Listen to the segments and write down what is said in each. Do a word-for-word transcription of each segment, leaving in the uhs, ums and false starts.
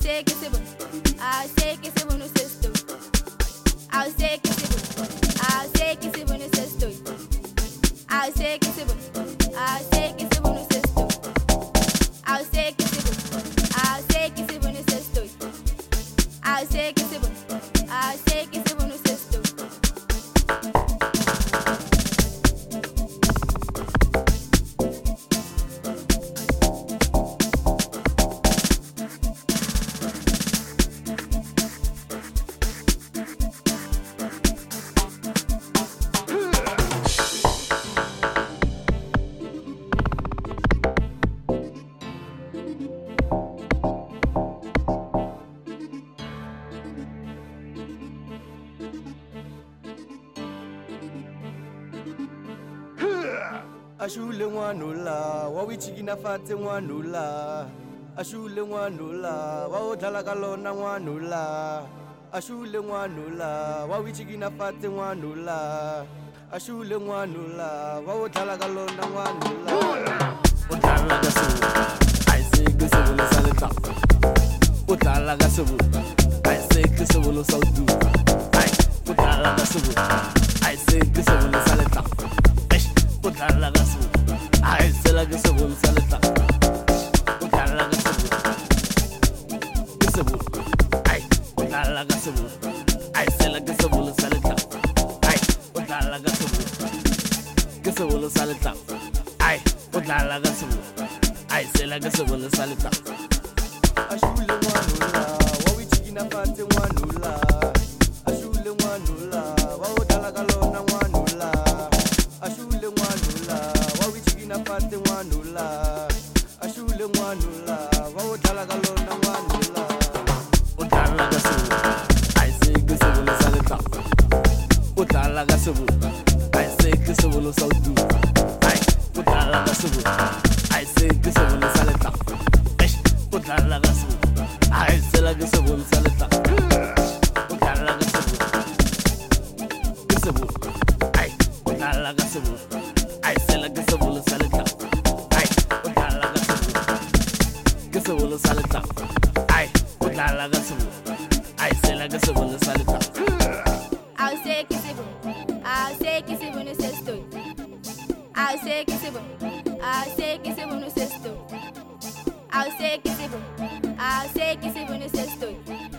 sei que se bom, I sei que se bom no sexto. I sei que se bom, I sei que se bom no sexto. I sei que se bom, I sei que se bom no sexto. I sei que se bom, I sei que se bom no sexto. I sei que se bom, I sei que se bom no sexto. Ashule nwanula wawichikina fate nwanula Ashule nwanula wawodlala kalona nwanula Ashule nwanula wawichikina fate nwanula Ashule nwanula wawodlala kalona nwanula Udlala kasubu ayisekusubu losaleta Udlala kasubu ayisekusubu losaudu Ay udlala kasubu ayisekusubu losaleta Udlala kasubu ayisela kasubu losaleta Udlala kasubu kasubu ay udlala kasubu ayisela kasubu losaleta Ay udlala kasubu kasubu losaleta Ay udlala kasubu ayisela kasubu losaleta Ashule nwanula wawichikina fate nwanula Ashule nwanula wawodlala kalona nwanula Ashule nwanula wawichikina fate nwanula Ashule nwanula wawodlala kalona nwanula Udlala kasubu ayisekusubu losaleta Udlala kasubu ayisekusubu losaudu Ay udlala kasubu ayisekusubu losaleta Udlala kasubu ayisela kasubu losaleta Udlala kasubu kasubu ay udlala kasubu ayisela kasubu losaleta Ay udlala kasubu kasubu losaleta Ay udlala kasubu ayisela kasubu losaleta I sei que se bom, I sei que se bom no sexto. I sei que se bom, I sei que se bom no sexto. I sei que se bom, I sei que se bom no sexto.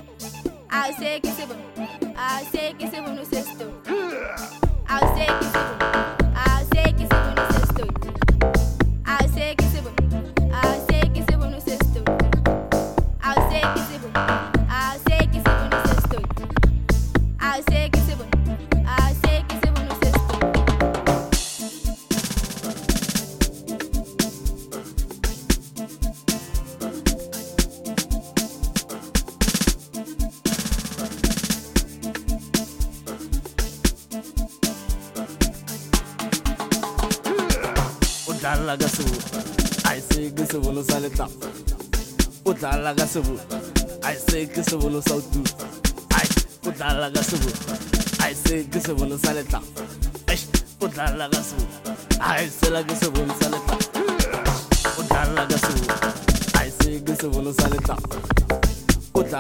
I sei que se bom, I sei que se bom no sexto. I sei que se bom, I sei que se bom no sexto. I sei que se bom, I sei que se bom no sexto. I sei que se bom, I sei que se bom no sexto. I sei que se bom, I sei que se bom no sexto. Udlala kasubu ayisekusubu losaleta Udlala kasubu ayisekusubu losaudu Ay udlala kasubu ayisekusubu losaleta Udlala kasubu ayisela kasubu losaleta Udlala kasubu ayisekusubu losaleta